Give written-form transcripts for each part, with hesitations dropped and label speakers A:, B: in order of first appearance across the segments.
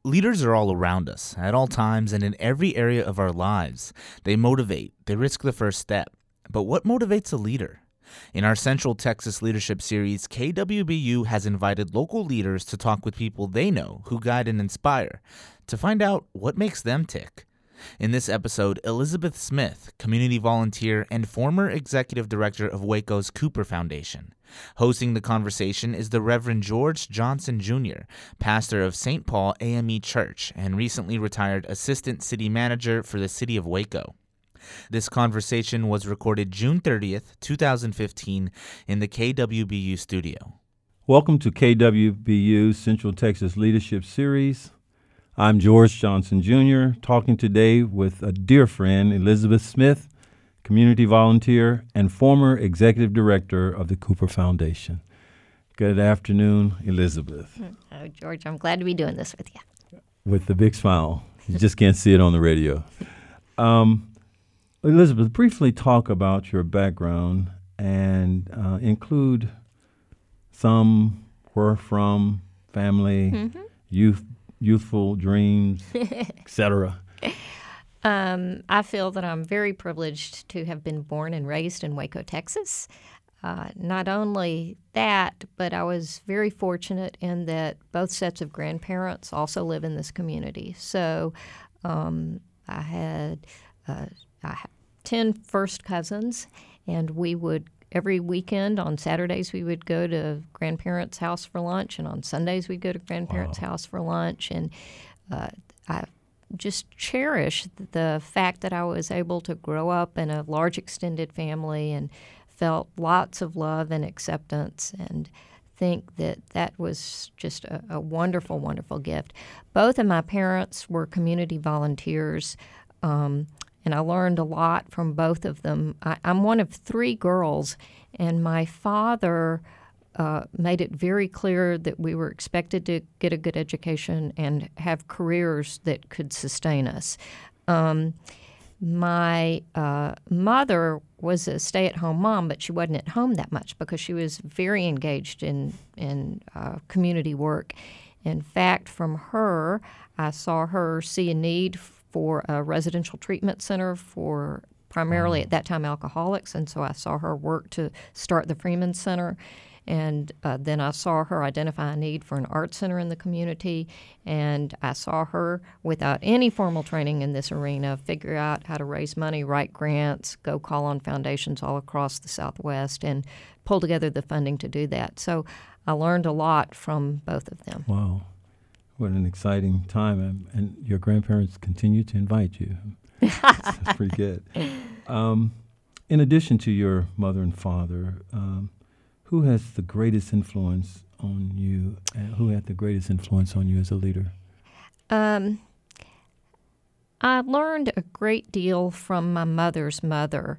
A: Leaders are all around us, at all times and in every area of our lives. They motivate, they risk the first step. But what motivates a leader? In our Central Texas Leadership Series, KWBU has invited local leaders to talk with people they know who guide and inspire, to find out what makes them tick. In this episode, Elizabeth Smith, community volunteer and former executive director of Waco's Cooper Foundation. Hosting the conversation is the Reverend George Johnson Jr., pastor of St. Paul AME Church and recently retired assistant city manager for the city of Waco. This conversation was recorded June 30th, 2015 in the KWBU studio.
B: Welcome to KWBU Central Texas Leadership Series. I'm George Johnson Jr., talking today with a dear friend, Elizabeth Smith, community volunteer and former executive director of the Cooper Foundation. Good afternoon, Elizabeth.
C: Oh, George, I'm glad to be doing this with you.
B: With the big smile. You just can't see it on the radio. Elizabeth, briefly talk about your background and include some where from, family, youthful dreams, etc.
C: I feel that I'm very privileged to have been born and raised in Waco, Texas. Not only that, but I was very fortunate in that both sets of grandparents also live in this community. So I had 10 first cousins, and we would every weekend on Saturdays we would go to grandparents' house for lunch, and on Sundays we'd go to grandparents' house for lunch. And I just cherish the fact that I was able to grow up in a large extended family and felt lots of love and acceptance, and think that that was just a wonderful, wonderful gift. Both of my parents were community volunteers, and I learned a lot from both of them. I'm one of three girls, and my father made it very clear that we were expected to get a good education and have careers that could sustain us. My mother was a stay-at-home mom, but she wasn't at home that much because she was very engaged in community work. In fact, from her, I saw her see a need for a residential treatment center for primarily at that time alcoholics, and so I saw her work to start the Freeman Center. And then I saw her identify a need for an art center in the community, and I saw her, without any formal training in this arena, figure out how to raise money, write grants, go call on foundations all across the Southwest, and pull together the funding to do that. So I learned a lot from both of them.
B: Wow. What an exciting time. And your grandparents continue to invite you. That's pretty good. In addition to your mother and father, who has the greatest influence on you? And who had the greatest influence on you as a leader?
C: I learned a great deal from my mother's mother.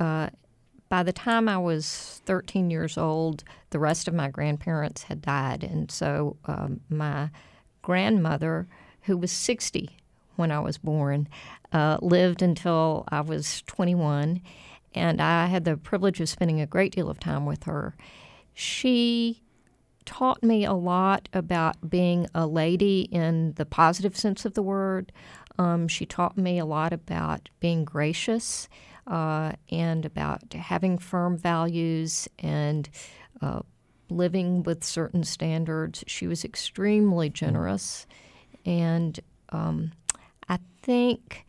C: By the time I was 13 years old, the rest of my grandparents had died. And so my grandmother, who was 60 when I was born, lived until I was 21. And I had the privilege of spending a great deal of time with her. She taught me a lot about being a lady in the positive sense of the word. She taught me a lot about being gracious and about having firm values and living with certain standards. She was extremely generous, and I think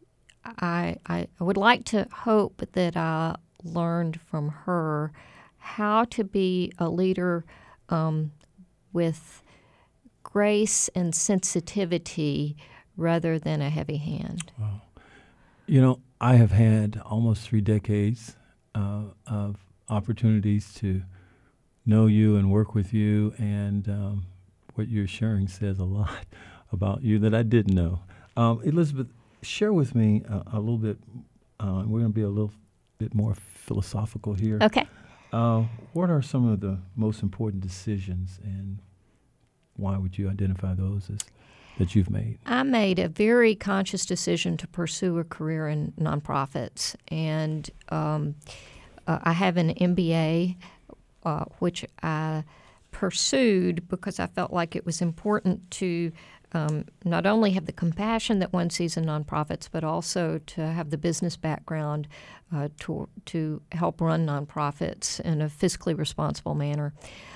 C: I would like to hope that I learned from her how to be a leader with grace and sensitivity rather than a heavy hand.
B: Wow. You know, I have had almost 3 decades of opportunities to know you and work with you, and what you're sharing says a lot about you that I didn't know. Elizabeth, share with me a little bit. We're going to be a little bit more philosophical here.
C: Okay.
B: What are some of the most important decisions, and why would you identify those as that you've made?
C: I made a very conscious decision to pursue a career in nonprofits, and I have an MBA, which I pursued because I felt like it was important to not only have the compassion that one sees in nonprofits, but also to have the business background to help run nonprofits in a fiscally responsible manner.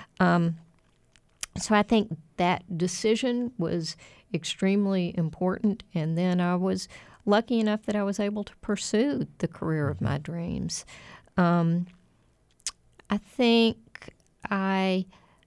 C: So I think that decision was extremely important, and then I was lucky enough that I was able to pursue the career of my dreams. I think I've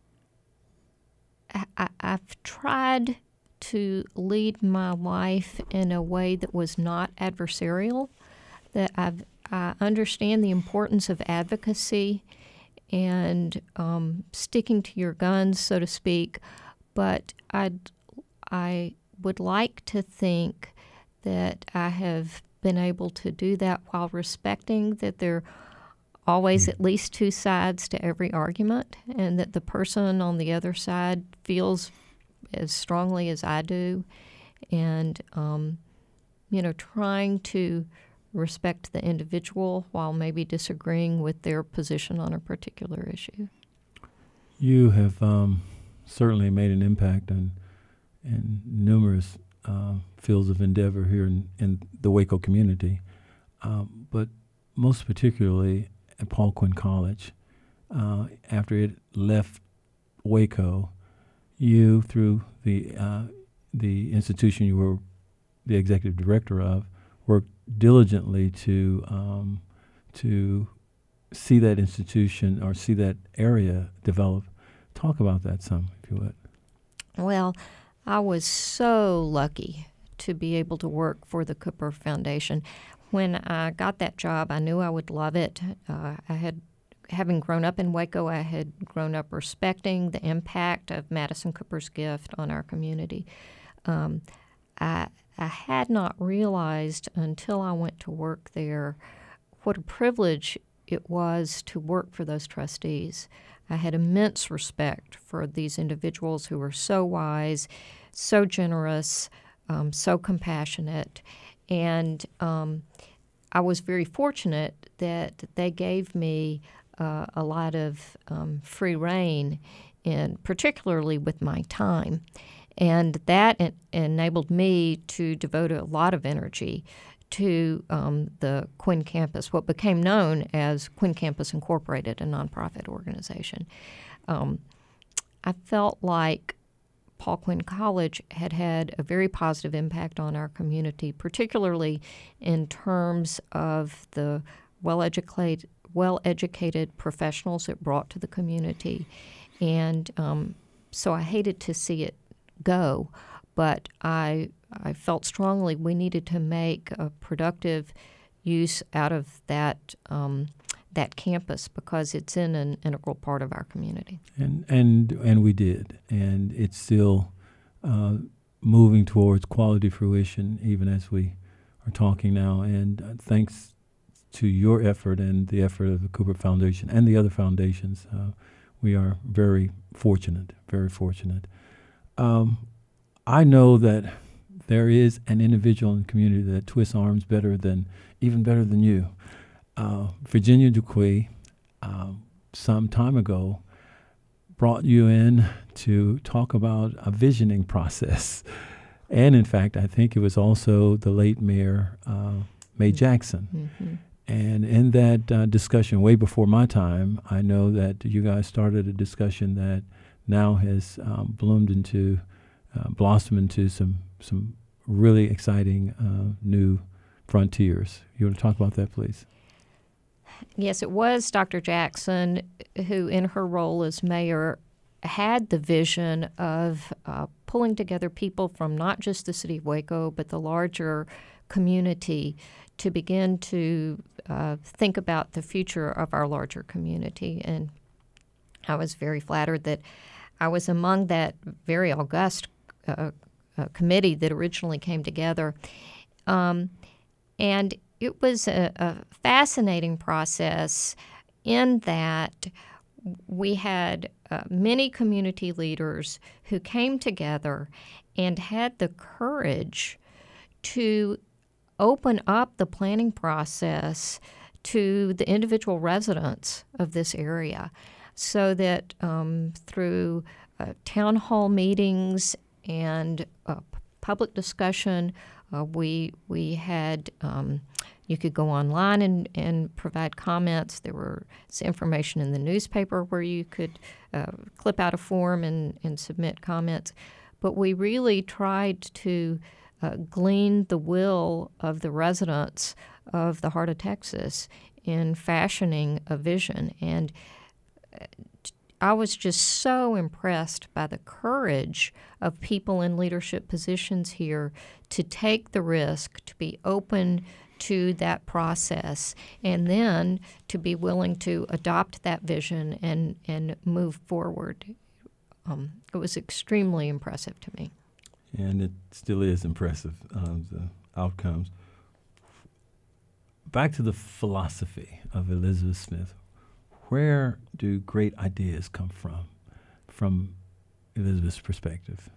C: tried to lead my life in a way that was not adversarial, that I understand the importance of advocacy and sticking to your guns, so to speak, but I would like to think that I have been able to do that while respecting that there are always at least two sides to every argument, and that the person on the other side feels as strongly as I do, and trying to respect the individual while maybe disagreeing with their position on a particular issue.
B: You have certainly made an impact in numerous fields of endeavor here in the Waco community, but most particularly at Paul Quinn College. After it left Waco, you, through the institution you were the executive director of, worked diligently to see that institution or see that area develop. Talk about that some, if you would.
C: Well, I was so lucky to be able to work for the Cooper Foundation. When I got that job, I knew I would love it. Having grown up in Waco, I had grown up respecting the impact of Madison Cooper's gift on our community. I had not realized until I went to work there what a privilege it was to work for those trustees. I had immense respect for these individuals who were so wise, so generous, so compassionate, and I was very fortunate that they gave me a lot of free rein, particularly with my time. And that enabled me to devote a lot of energy to the Quinn Campus, what became known as Quinn Campus Incorporated, a nonprofit organization. I felt like Paul Quinn College had a very positive impact on our community, particularly in terms of the well-educated professionals it brought to the community. And so I hated to see it go, but I felt strongly we needed to make a productive use out of that campus because it's in an integral part of our community.
B: And we did, and it's still moving towards quality fruition even as we are talking now. And thanks to your effort and the effort of the Cooper Foundation and the other foundations, we are very fortunate, very fortunate. I know that there is an individual in the community that twists arms even better than you. Virginia Duquie, some time ago, brought you in to talk about a visioning process. And in fact, I think it was also the late Mayor, Mae Jackson. Mm-hmm. And in that discussion, way before my time, I know that you guys started a discussion that now has blossomed into some really exciting new frontiers. You want to talk about that, please?
C: Yes, it was Dr. Jackson who, in her role as mayor, had the vision of pulling together people from not just the city of Waco, but the larger community to begin to think about the future of our larger community. And I was very flattered that I was among that very august committee that originally came together. And it was a fascinating process in that we had many community leaders who came together and had the courage to open up the planning process to the individual residents of this area so that through town hall meetings and public discussion. We had you could go online and provide comments. There was information in the newspaper where you could clip out a form and submit comments. But we really tried to glean the will of the residents of the heart of Texas in fashioning a vision. And I was just so impressed by the courage of people in leadership positions here to take the risk, to be open to that process, and then to be willing to adopt that vision and move forward. It was extremely impressive to me.
B: And it still is impressive, the outcomes. Back to the philosophy of Elizabeth Smith. Where do great ideas come from Elizabeth's perspective?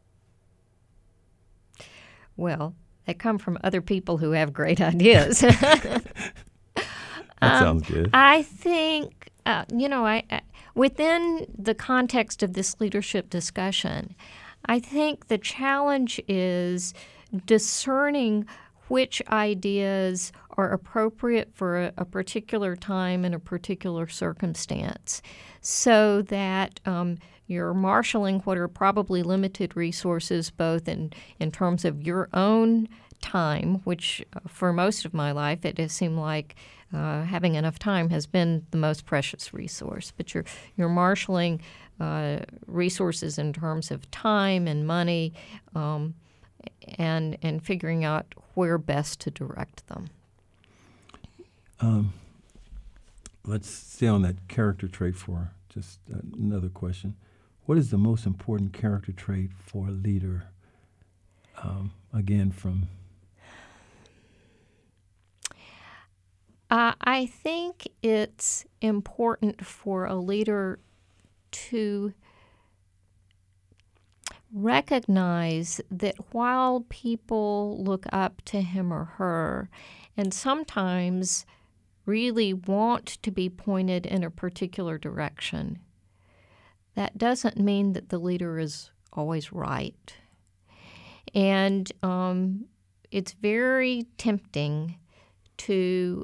C: Well, they come from other people who have great ideas.
B: That sounds good.
C: I think, within the context of this leadership discussion, I think the challenge is discerning which ideas are appropriate for a particular time and a particular circumstance, so that you're marshaling what are probably limited resources, both in terms of your own time, which for most of my life it has seemed like having enough time has been the most precious resource. But you're marshaling resources in terms of time and money, and figuring out where best to direct them.
B: Let's stay on that character trait for just another question. What is the most important character trait for a leader? Again, from...
C: I think it's important for a leader to recognize that while people look up to him or her and sometimes really want to be pointed in a particular direction, that doesn't mean that the leader is always right. And it's very tempting to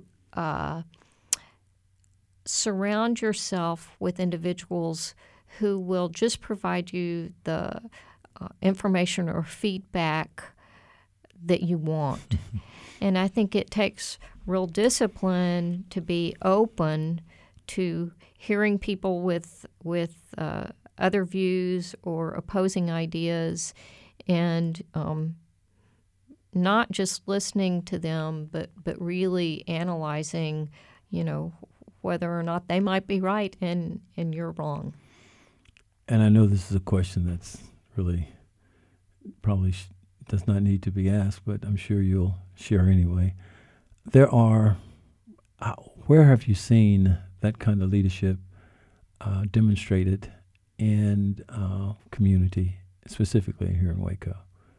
C: surround yourself with individuals who will just provide you the information or feedback that you want. And I think it takes real discipline to be open to hearing people with other views or opposing ideas, and not just listening to them, but really analyzing, whether or not they might be right and you're wrong.
B: And I know this is a question that's really probably does not need to be asked, but I'm sure you'll share anyway. Where have you seen that kind of leadership demonstrated in community, specifically here in Waco?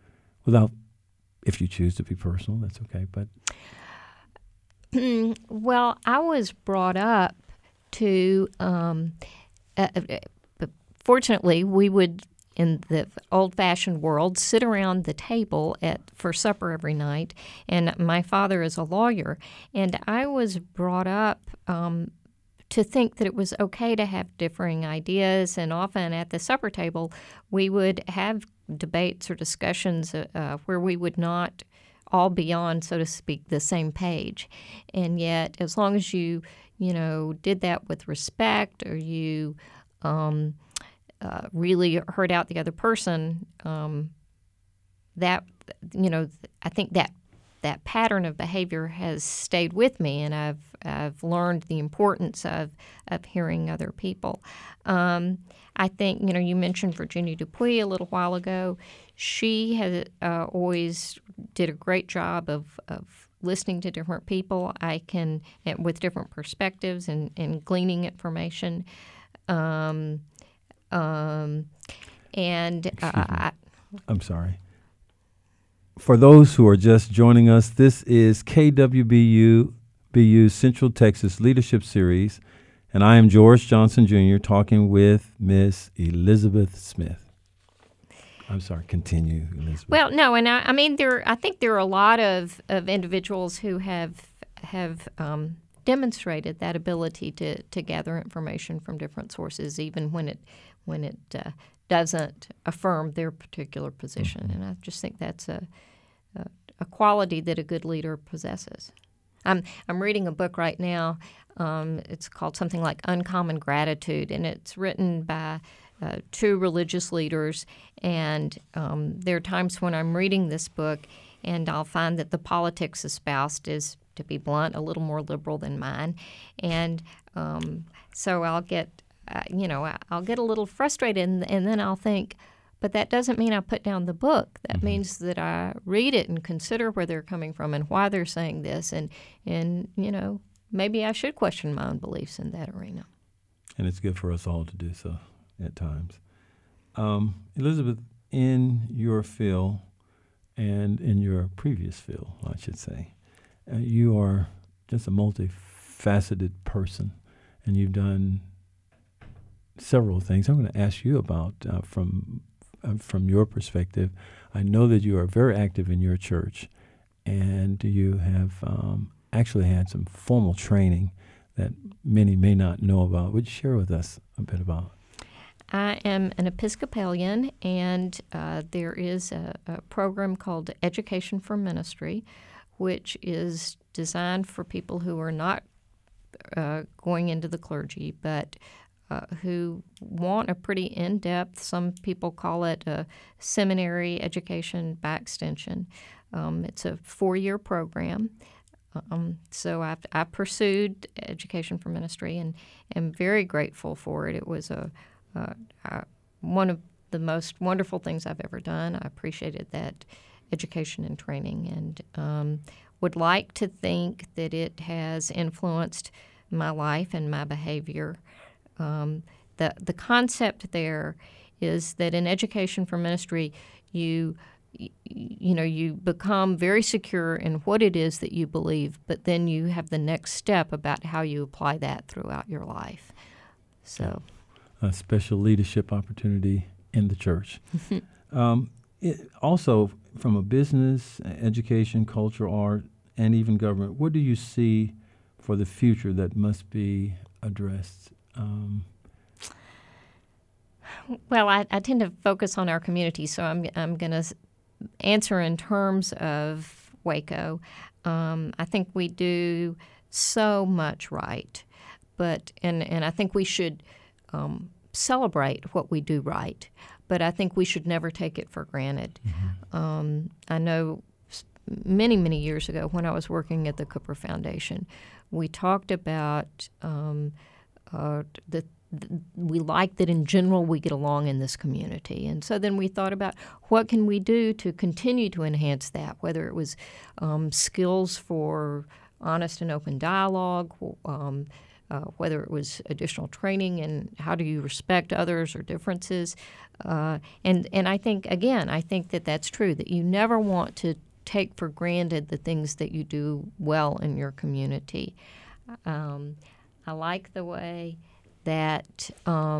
B: If you choose to be personal, that's okay. But
C: well, I was brought up to. Fortunately, we would, in the old-fashioned world, sit around the table for supper every night. And my father is a lawyer, and I was brought up to think that it was okay to have differing ideas. And often at the supper table, we would have debates or discussions where we would not all be on, so to speak, the same page. And yet, as long as you did that with respect, or you really heard out the other person, I think that pattern of behavior has stayed with me, and I've learned the importance of hearing other people. I think, you mentioned Virginia Dupuy a little while ago. She has always did a great job of listening to different people. With different perspectives and gleaning information. I'm
B: sorry. For those who are just joining us, this is KWBU's Central Texas Leadership Series, and I am George Johnson Jr. talking with Miss Elizabeth Smith. I'm sorry, continue, Elizabeth.
C: Well, no, and I mean, I think there are a lot of individuals who have demonstrated that ability to gather information from different sources, even when it doesn't affirm their particular position.
B: Mm-hmm.
C: And I just think that's a quality that a good leader possesses. I'm reading a book right now. It's called something like Uncommon Gratitude, and it's written by two religious leaders. And there are times when I'm reading this book and I'll find that the politics espoused is, to be blunt, a little more liberal than mine. And so I'll get, I'll get a little frustrated, and then I'll think, but that doesn't mean I put down the book. That means that I read it and consider where they're coming from and why they're saying this. And maybe I should question my own beliefs in that arena.
B: And it's good for us all to do so at times. Elizabeth, in your field and in your previous field, I should say, you are just a multifaceted person, and you've done several things. I'm going to ask you about from your perspective. I know that you are very active in your church, and you have actually had some formal training that many may not know about. Would you share with us a bit about?
C: I am an Episcopalian, and there is a program called Education for Ministry, which is designed for people who are not going into the clergy, but who want a pretty in-depth, some people call it a seminary education by extension. It's a 4-year program. So I pursued Education for Ministry and am very grateful for it. It was one of the most wonderful things I've ever done. I appreciated that education and training, and would like to think that it has influenced my life and my behavior. The concept there is that in Education for Ministry, you become very secure in what it is that you believe, but then you have the next step about how you apply that throughout your life. So,
B: a special leadership opportunity in the church. Also, from a business, education, culture, art, and even government, what do you see for the future that must be addressed?
C: Well, I tend to focus on our community, so I'm going to answer in terms of Waco. I think we do so much right, but and I think we should celebrate what we do right, but I think we should never take it for granted. I know many, many years ago when I was working at the Cooper Foundation, we talked about we like that in general we get along in this community. And so then we thought about what can we do to continue to enhance that, whether it was skills for honest and open dialogue, whether it was additional training and how do you respect others or differences. And I think, again, I think that that's true, that you never want to take for granted the things that you do well in your community. I like the way that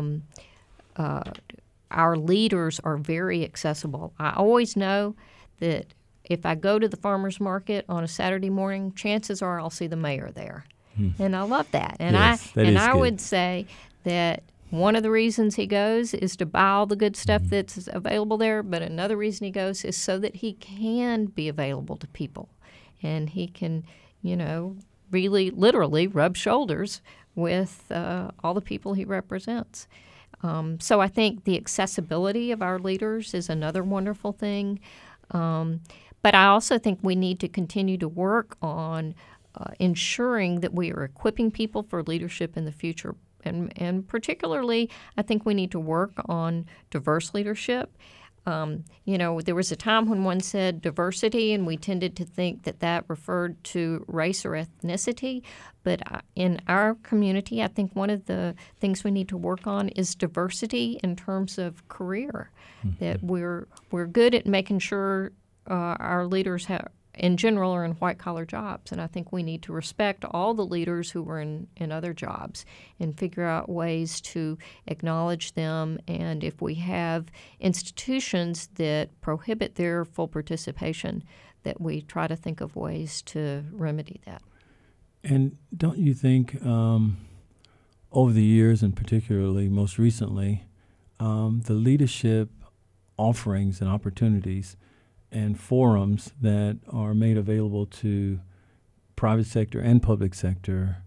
C: our leaders are very accessible. I always know that if I go to the farmer's market on a Saturday morning, chances are I'll see the mayor there. And I love that. And
B: yes,
C: I would say that one of the reasons he goes is to buy all the good stuff that's available there, but another reason he goes is so that he can be available to people. And he can, really literally rub shoulders with all the people he represents. So I think the accessibility of our leaders is another wonderful thing. But I also think we need to continue to work on ensuring that we are equipping people for leadership in the future. And particularly, I think we need to work on diverse leadership. There was a time when one said diversity, and we tended to think that referred to race or ethnicity. But in our community, I think one of the things we need to work on is diversity in terms of career. That we're good at making sure our leaders in general are in white-collar jobs. And I think we need to respect all the leaders who were in other jobs and figure out ways to acknowledge them. And if we have institutions that prohibit their full participation, that we try to think of ways to remedy that.
B: And don't you think over the years, and particularly most recently, the leadership offerings and opportunities and forums that are made available to private sector and public sector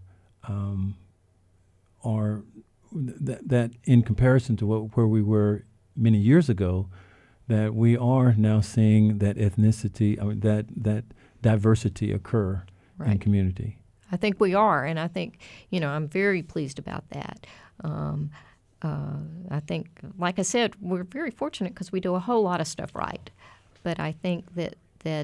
B: are that in comparison to where we were many years ago, that we are now seeing that ethnicity, that diversity occur in community.
C: I think we are, and I think, I'm very pleased about that. I think, like I said, we're very fortunate because we do a whole lot of stuff right. But I think that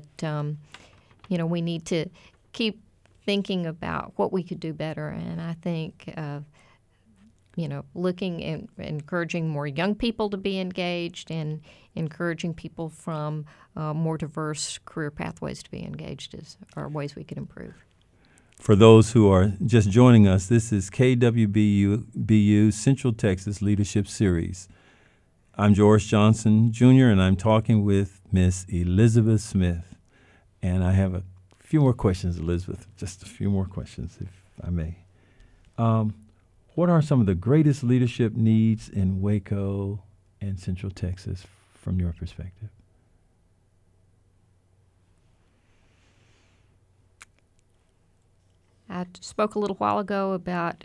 C: we need to keep thinking about what we could do better. And I think, looking and encouraging more young people to be engaged and encouraging people from more diverse career pathways to be engaged are ways we could improve.
B: For those who are just joining us, this is KWBU Central Texas Leadership Series. I'm George Johnson, Jr., and I'm talking with Miss Elizabeth Smith. And I have a few more questions, Elizabeth, just a few more questions, if I may. What are some of the greatest leadership needs in Waco and Central Texas from your perspective?
C: I spoke a little while ago about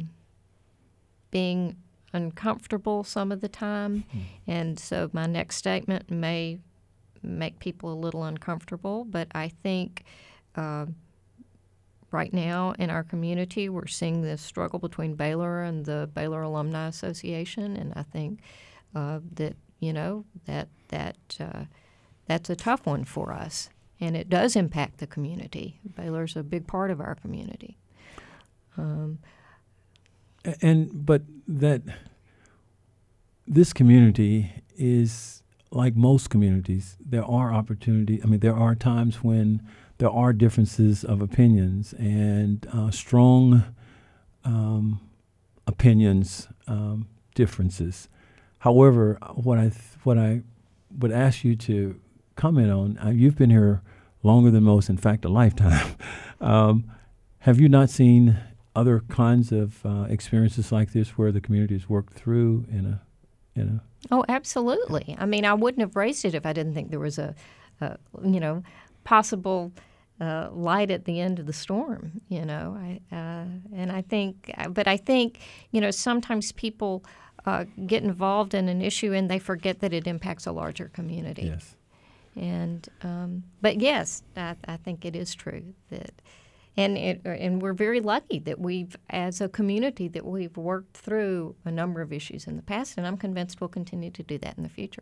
C: being uncomfortable some of the time, and so my next statement may make people a little uncomfortable, but I think right now in our community we're seeing the struggle between Baylor and the Baylor Alumni Association, and I think that's a tough one for us. And it does impact the community. Baylor's a big part of our community.
B: But that this community is like most communities. There are opportunities. There are times when there are differences of opinions and strong opinions, differences. However, what I would ask you to comment on, you've been here longer than most, in fact, a lifetime. Have you not seen other kinds of experiences like this where the community has worked through in a
C: Oh, absolutely. I wouldn't have raised it if I didn't think there was a possible light at the end of the storm. I think sometimes people get involved in an issue and they forget that it impacts a larger community.
B: Yes.
C: But yes, I think it is true that, and we're very lucky that as a community, that we've worked through a number of issues in the past, and I'm convinced we'll continue to do that in the future.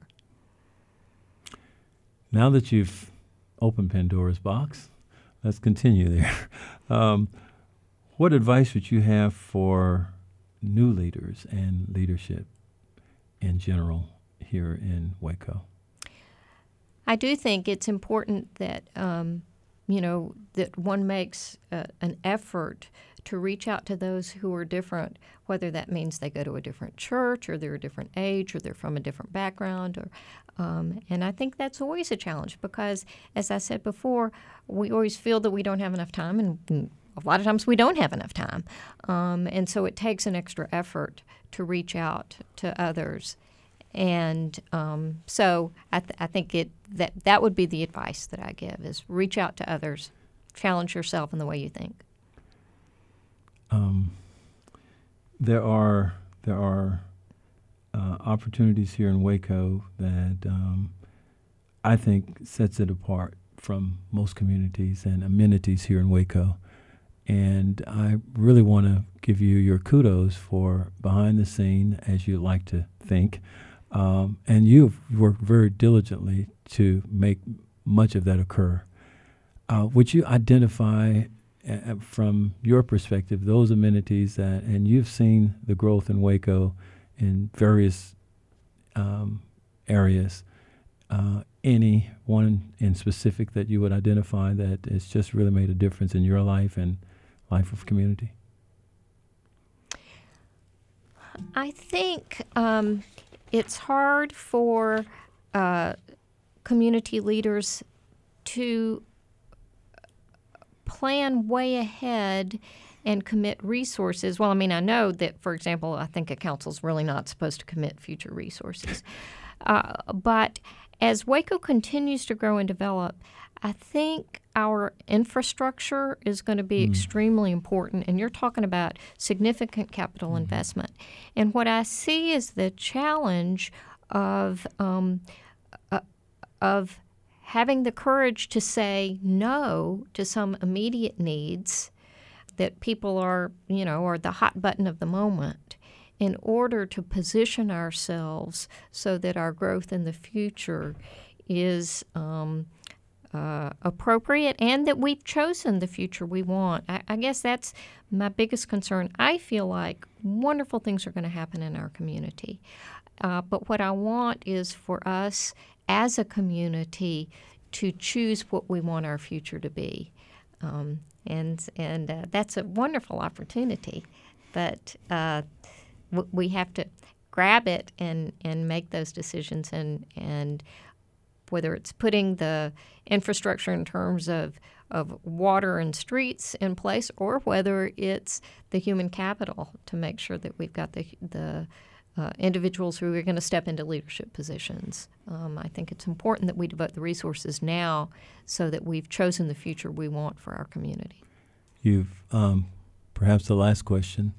B: Now that you've opened Pandora's box, let's continue there. What advice would you have for new leaders and leadership in general here in Waco?
C: I do think it's important that that one makes an effort to reach out to those who are different, whether that means they go to a different church or they're a different age or they're from a different background. And I think that's always a challenge because, as I said before, we always feel that we don't have enough time, and a lot of times we don't have enough time. And so it takes an extra effort to reach out to others. And so I think that would be the advice that I give, is reach out to others, challenge yourself in the way you think.
B: There are opportunities here in Waco that I think sets it apart from most communities and amenities here in Waco. And I really want to give you your kudos for behind the scene, as you like to think. And you've worked very diligently to make much of that occur. Would you identify, from your perspective, those amenities and you've seen the growth in Waco in various areas, any one in specific that you would identify that has just really made a difference in your life and life of community?
C: I think it's hard for community leaders to plan way ahead and commit resources. Well, I mean, I know that, for example, I think a council's really not supposed to commit future resources. But as Waco continues to grow and develop, I think our infrastructure is going to be extremely important, and you're talking about significant capital investment. And what I see is the challenge of having the courage to say no to some immediate needs that people are the hot button of the moment, in order to position ourselves so that our growth in the future is appropriate and that we've chosen the future we want. I guess that's my biggest concern. I feel like wonderful things are going to happen in our community. But what I want is for us as a community to choose what we want our future to be. And that's a wonderful opportunity. But we have to grab it and make those decisions, and whether it's putting the infrastructure in terms of water and streets in place, or whether it's the human capital to make sure that we've got the individuals who are going to step into leadership positions. I think it's important that we devote the resources now so that we've chosen the future we want for our community.
B: You've, perhaps the last question,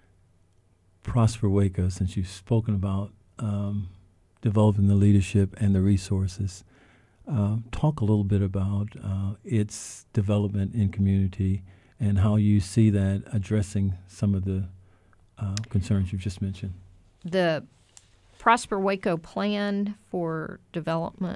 B: Prosper Waco, since you've spoken about developing the leadership and the resources, talk a little bit about its development in community and how you see that addressing some of the concerns you've just mentioned.
C: The Prosper Waco plan for development,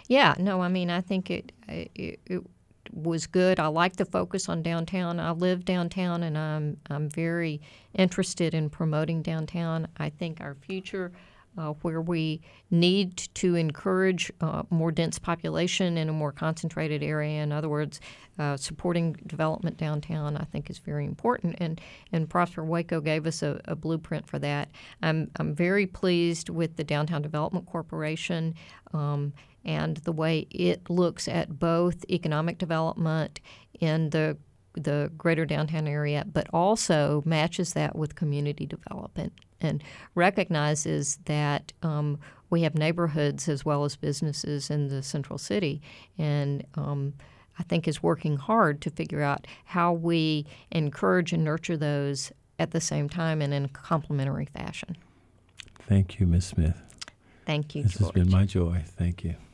C: I think it was good. I like the focus on downtown. I live downtown, and I'm very interested in promoting downtown. I think our future, where we need to encourage more dense population in a more concentrated area, in other words, supporting development downtown, I think is very important. And Prosper Waco gave us a blueprint for that. I'm very pleased with the Downtown Development Corporation and the way it looks at both economic development in the greater downtown area, but also matches that with community development and recognizes that we have neighborhoods as well as businesses in the central city, and I think is working hard to figure out how we encourage and nurture those at the same time and in a complementary fashion.
B: Thank you, Ms. Smith.
C: Thank you,
B: This
C: George.
B: has been my joy. Thank you.